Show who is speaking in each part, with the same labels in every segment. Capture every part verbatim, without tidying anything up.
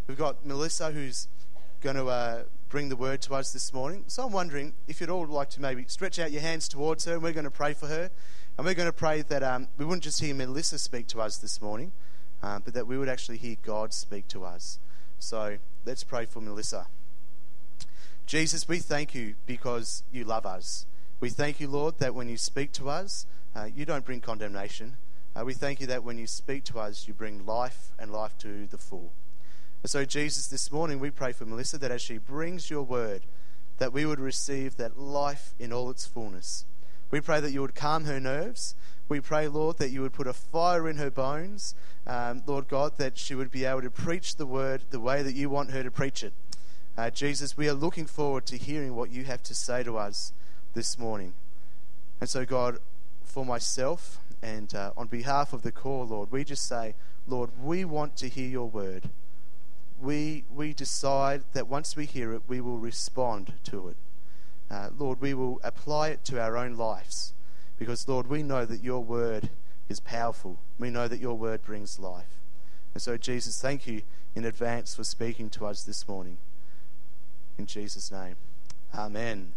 Speaker 1: we've got Melissa who's going to uh, bring the word to us this morning. So I'm wondering if you'd all like to maybe stretch out your hands towards her, and we're going to pray for her. And we're going to pray that um, we wouldn't just hear Melissa speak to us this morning, um, but that we would actually hear God speak to us. So let's pray for Melissa. Jesus, we thank you because you love us. We thank you, Lord, that when you speak to us, uh, you don't bring condemnation. Uh, we thank you that when you speak to us, you bring life and life to the full. And so, Jesus, this morning we pray for Melissa that as she brings your word, that we would receive that life in all its fullness. We pray that you would calm her nerves. We pray, Lord, that you would put a fire in her bones. Um, Lord God, that she would be able to preach the word the way that you want her to preach it. Uh, Jesus, we are looking forward to hearing what you have to say to us this morning. And so, God, for myself and uh, on behalf of the call, Lord, we just say, Lord, we want to hear your word. We, we decide that once we hear it, we will respond to it. Uh, Lord, we will apply it to our own lives because, Lord, we know that your word is powerful. We know that your word brings life. And so, Jesus, thank you in advance for speaking to us this morning. In Jesus' name, amen.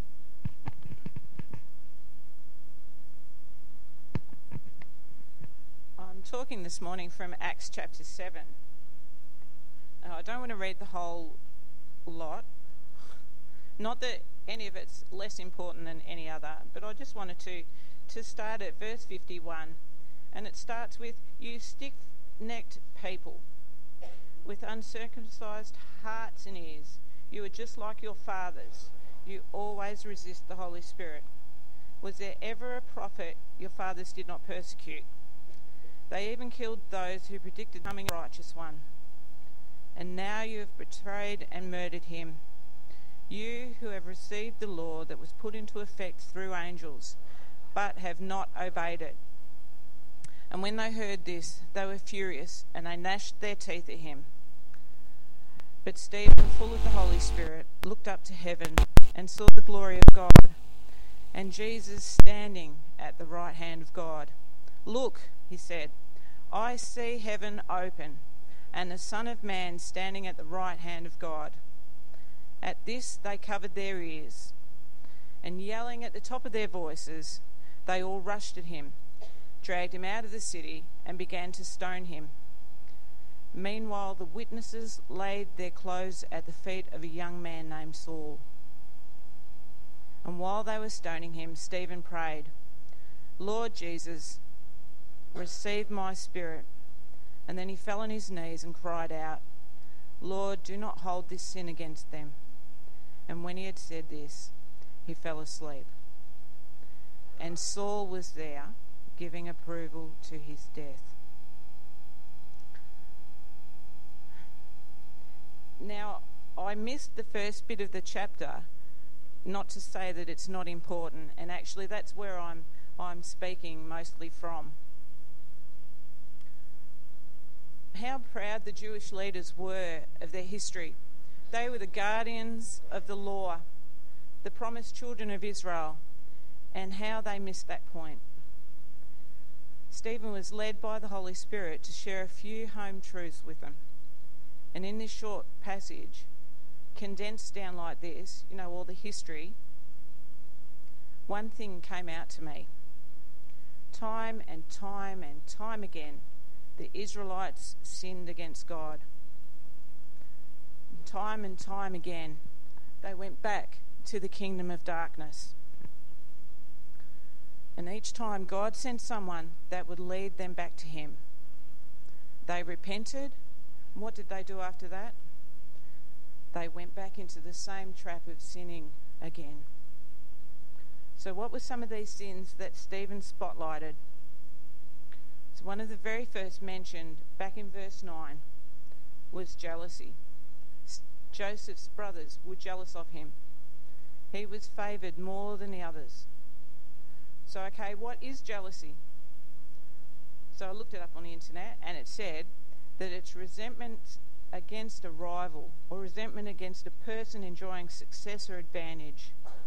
Speaker 2: I'm talking this morning from Acts chapter seven. Uh, I don't want to read the whole lot. Not that any of it's less important than any other, but I just wanted to, to start at verse fifty-one. And it starts with, "You stiff-necked people with uncircumcised hearts and ears, you are just like your fathers. You always resist the Holy Spirit. Was there ever a prophet your fathers did not persecute? They even killed those who predicted the coming righteous one. And now you have betrayed and murdered him. You who have received the law that was put into effect through angels, but have not obeyed it." And when they heard this, they were furious, and they gnashed their teeth at him. But Stephen, full of the Holy Spirit, looked up to heaven and saw the glory of God, and Jesus standing at the right hand of God. "Look," he said, "I see heaven open, and the Son of Man standing at the right hand of God." At this they covered their ears, and yelling at the top of their voices, they all rushed at him, dragged him out of the city, and began to stone him. Meanwhile the witnesses laid their clothes at the feet of a young man named Saul. And while they were stoning him, Stephen prayed, "Lord Jesus, receive my spirit." And then he fell on his knees and cried out, "Lord, do not hold this sin against them." And when he had said this, he fell asleep. And Saul was there, giving approval to his death. Now, I missed the first bit of the chapter, not to say that it's not important, and actually that's where I'm I'm speaking mostly from. How proud the Jewish leaders were of their history. They were the guardians of the law, the promised children of Israel, and how they missed that point. Stephen was led by the Holy Spirit to share a few home truths with them. And in this short passage, condensed down like this, you know, all the history, one thing came out to me. Time and time and time again, the Israelites sinned against God. Time and time again, they went back to the kingdom of darkness. And each time God sent someone that would lead them back to him. They repented. What did they do after that? They went back into the same trap of sinning again. So what were some of these sins that Stephen spotlighted? So one of the very first mentioned back in verse nine was jealousy. Joseph's brothers were jealous of him. He was favoured more than the others. So, okay, what is jealousy? So I looked it up on the internet, and it said that it's resentment against a rival or resentment against a person enjoying success or advantage,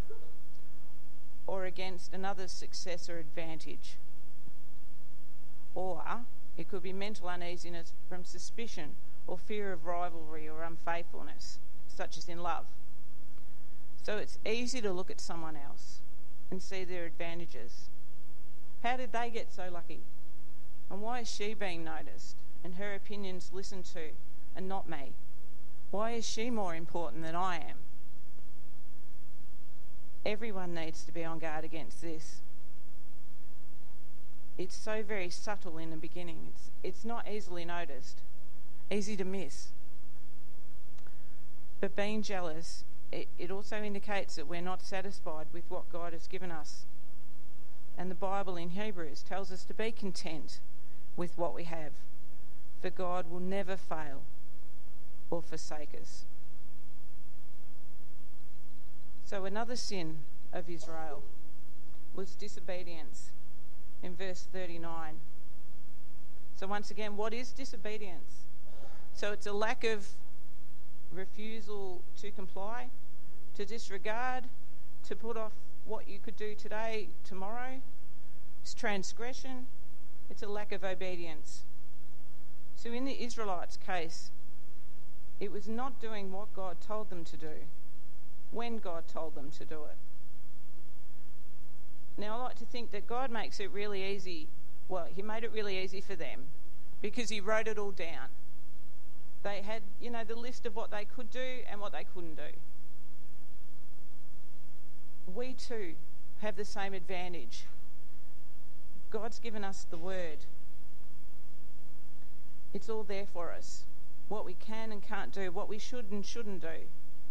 Speaker 2: or against another's success or advantage. Or it could be mental uneasiness from suspicion or fear of rivalry or unfaithfulness, such as in love. So it's easy to look at someone else and see their advantages. How did they get so lucky? And why is she being noticed and her opinions listened to and not me? Why is she more important than I am? Everyone needs to be on guard against this. It's so very subtle in the beginning. It's, it's not easily noticed, easy to miss. But being jealous, it, it also indicates that we're not satisfied with what God has given us. And the Bible in Hebrews tells us to be content with what we have, for God will never fail or forsake us. So another sin of Israel was disobedience in verse thirty-nine. So once again, what is disobedience? So it's a lack of refusal to comply, to disregard, to put off what you could do today, tomorrow. It's transgression. It's a lack of obedience. So in the Israelites' case, it was not doing what God told them to do, when God told them to do it. Now, I like to think that God makes it really easy. Well, he made it really easy for them because he wrote it all down. They had, you know, the list of what they could do and what they couldn't do. We too have the same advantage. God's given us the word. It's all there for us. What we can and can't do, what we should and shouldn't do.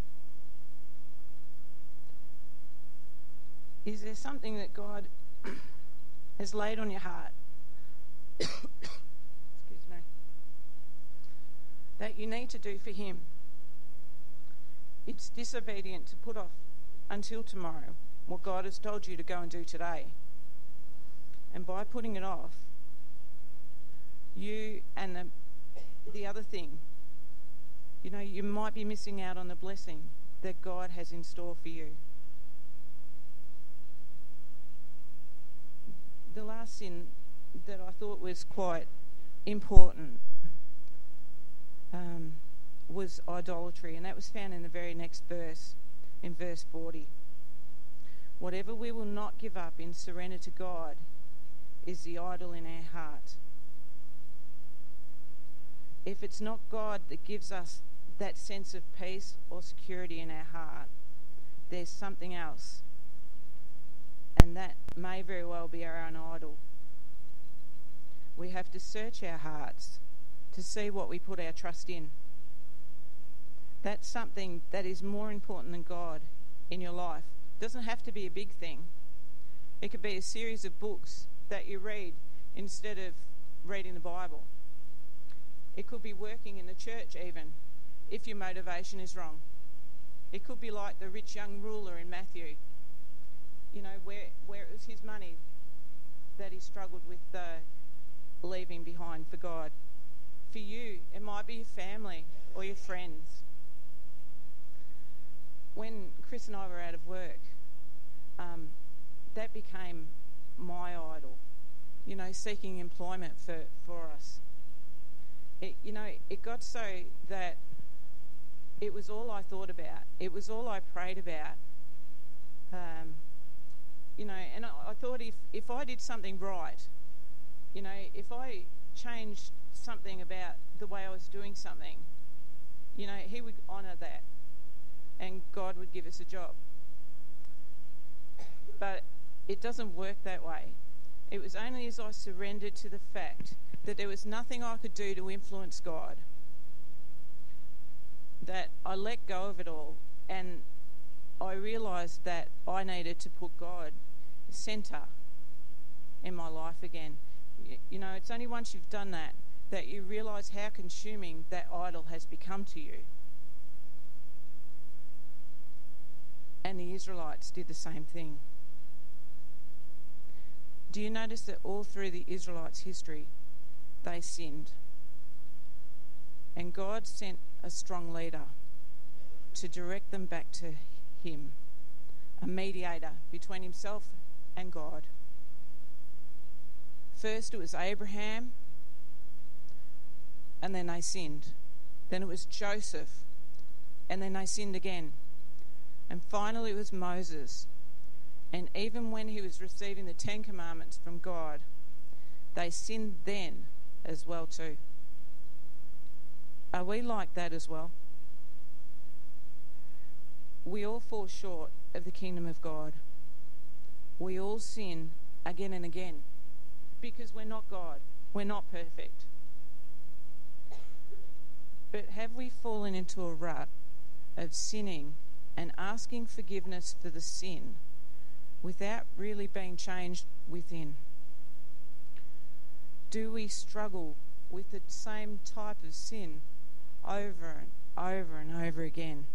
Speaker 2: Is there something that God has laid on your heart? Excuse me. That you need to do for him? It's disobedient to put off until tomorrow what God has told you to go and do today. And by putting it off, you and the, the other thing, you know, you might be missing out on the blessing that God has in store for you. The last sin that I thought was quite important um, was idolatry, and that was found in the very next verse, in verse forty. Whatever we will not give up in surrender to God is the idol in our heart. If it's not God that gives us that sense of peace or security in our heart, there's something else. And that may very well be our own idol. We have to search our hearts to see what we put our trust in. That's something that is more important than God in your life. It doesn't have to be a big thing. It could be a series of books that you read instead of reading the Bible. It could be working in the church even, if your motivation is wrong. It could be like the rich young ruler in Matthew, you know, where, where it was his money that he struggled with uh, leaving behind for God. For you, it might be your family or your friends. When Chris and I were out of work, um, that became my idol, you know, seeking employment for, for us. It, you know, it got so that it was all I thought about. It was all I prayed about. Um, you know, and I, I thought if, if I did something right, you know, if I changed something about the way I was doing something, you know, he would honour that and God would give us a job. But it doesn't work that way. It was only as I surrendered to the fact that there was nothing I could do to influence God that I let go of it all, and I realised that I needed to put God centre in my life again. You, you know, it's only once you've done that that you realise how consuming that idol has become to you. And the Israelites did the same thing. Do you notice that all through the Israelites' history, they sinned? And God sent a strong leader to direct them back to him, a mediator between himself and God. First it was Abraham, and then they sinned. Then it was Joseph, and then they sinned again. And finally it was Moses. And even when he was receiving the Ten Commandments from God, they sinned then as well too. Are we like that as well? We all fall short of the kingdom of God. We all sin again and again because we're not God. We're not perfect. But have we fallen into a rut of sinning and asking forgiveness for the sin without really being changed within? Do we struggle with the same type of sin over and over and over again?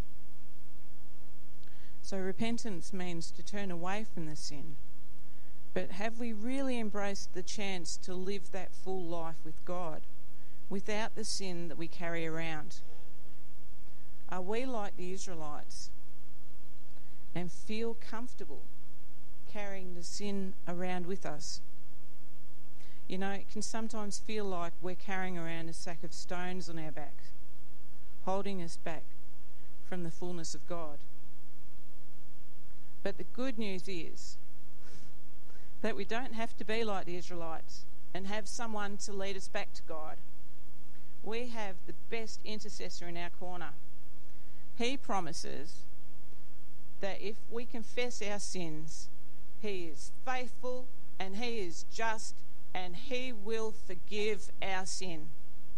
Speaker 2: So repentance means to turn away from the sin. But have we really embraced the chance to live that full life with God without the sin that we carry around? Are we like the Israelites and feel comfortable carrying the sin around with us? You know, it can sometimes feel like we're carrying around a sack of stones on our backs, holding us back from the fullness of God. But the good news is that we don't have to be like the Israelites and have someone to lead us back to God. We have the best intercessor in our corner. He promises that if we confess our sins, he is faithful and he is just and he will forgive our sin.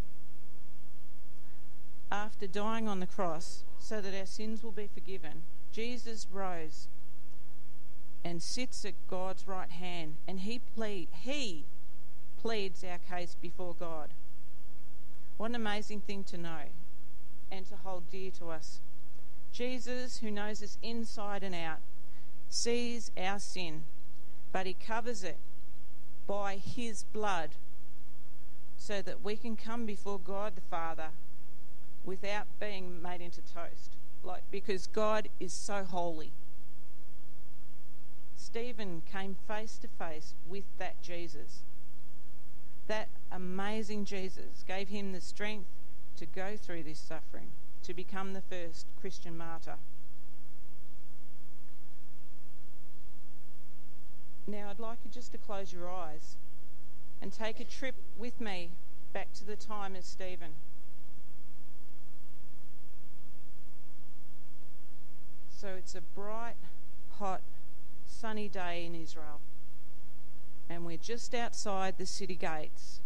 Speaker 2: After dying on the cross so that our sins will be forgiven, Jesus rose and sits at God's right hand, and he plead, he pleads our case before God. What an amazing thing to know and to hold dear to us. Jesus, who knows us inside and out, sees our sin, but he covers it by his blood so that we can come before God the Father without being made into toast, like because God is so holy. Stephen came face to face with that Jesus. That amazing Jesus gave him the strength to go through this suffering, to become the first Christian martyr. Now I'd like you just to close your eyes and take a trip with me back to the time of Stephen. So it's a bright, hot, sunny day in Israel, and we're just outside the city gates.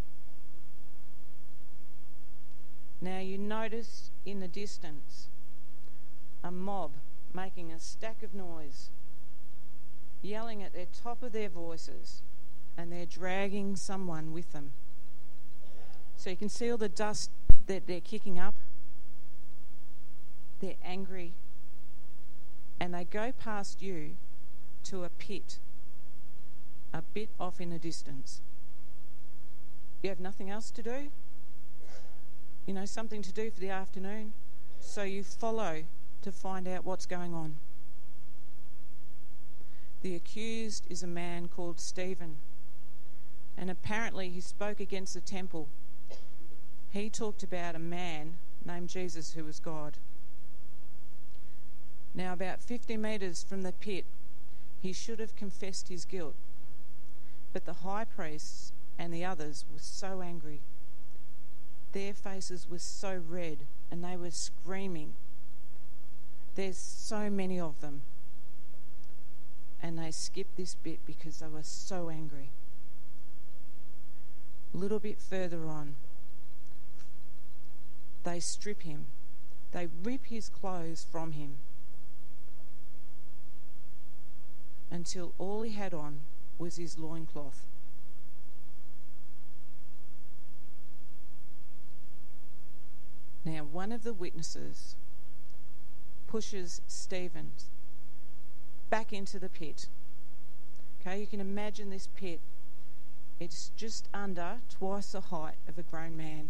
Speaker 2: Now you notice in the distance a mob making a stack of noise, yelling at the top of their voices, and they're dragging someone with them. So you can see all the dust that they're kicking up. They're angry, and they go past you to a pit a bit off in the distance. You have nothing else to do? You know, something to do for the afternoon? So you follow to find out what's going on. The accused is a man called Stephen, and apparently he spoke against the temple. He talked about a man named Jesus who was God. Now, about fifty metres from the pit, he should have confessed his guilt, but the high priests and the others were so angry. Their faces were so red and they were screaming. There's so many of them. And they skipped this bit because they were so angry. A little bit further on, they strip him. They rip his clothes from him until all he had on was his loincloth. Now, one of the witnesses pushes Stephen back into the pit. Okay, you can imagine this pit. It's just under twice the height of a grown man.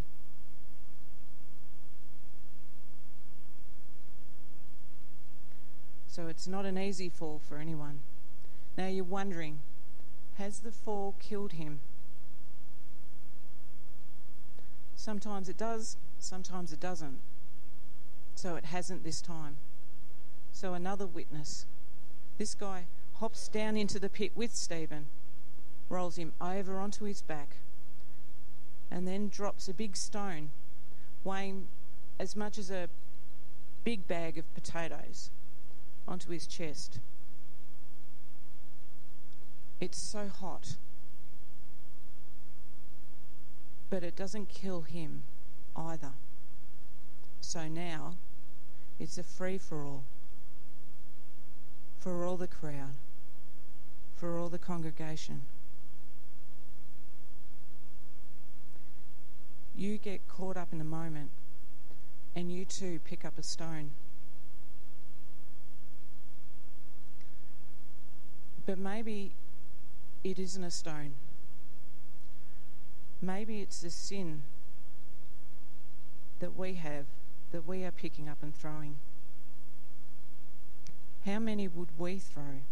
Speaker 2: So it's not an easy fall for anyone. Now you're wondering, has the fall killed him? Sometimes it does, Sometimes it doesn't. So it hasn't this time. So another witness. This guy hops down into the pit with Stephen, rolls him over onto his back, and then drops a big stone weighing as much as a big bag of potatoes onto his chest. It's so hot, but it doesn't kill him either. So now it's a free-for-all for all the crowd, for all the congregation. You get caught up in a moment and you too pick up a stone. But maybe it isn't a stone. Maybe it's a sin that we have, that we are picking up and throwing. How many would we throw?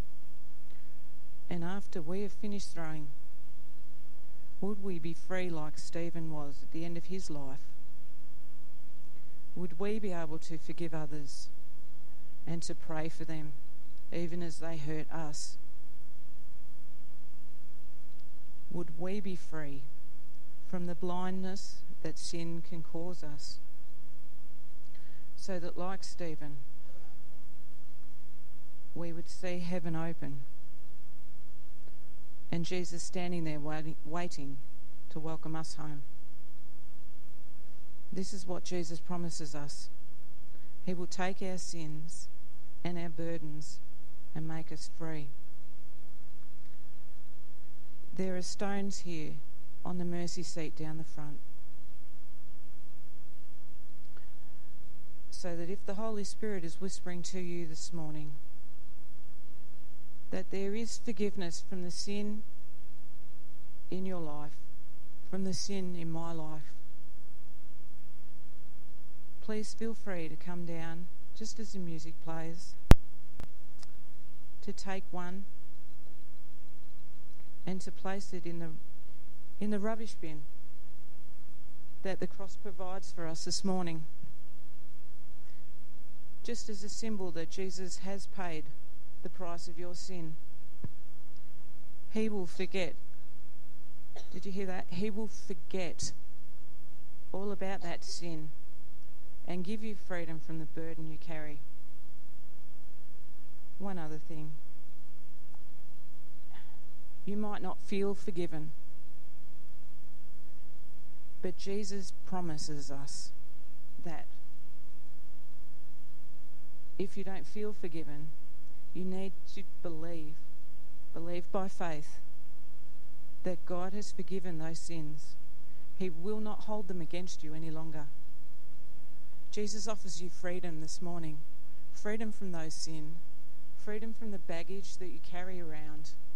Speaker 2: And after we have finished throwing, would we be free like Stephen was at the end of his life? Would we be able to forgive others and to pray for them, even as they hurt us? Would we be free from the blindness that sin can cause us, so that, like Stephen, we would see heaven open and Jesus standing there waiting, waiting to welcome us home? This is what Jesus promises us. He will take our sins and our burdens and make us free. There are stones here on the mercy seat down the front, so that if the Holy Spirit is whispering to you this morning that there is forgiveness from the sin in your life, from the sin in my life, please feel free to come down just as the music plays, to take one and to place it in the in the rubbish bin that the cross provides for us this morning, just as a symbol that Jesus has paid the price of your sin. He will forget. Did you hear that? He will forget all about that sin and give you freedom from the burden you carry. One other thing. You might not feel forgiven, but Jesus promises us that if you don't feel forgiven, you need to believe, believe by faith, that God has forgiven those sins. He will not hold them against you any longer. Jesus offers you freedom this morning, freedom from those sin, freedom from the baggage that you carry around,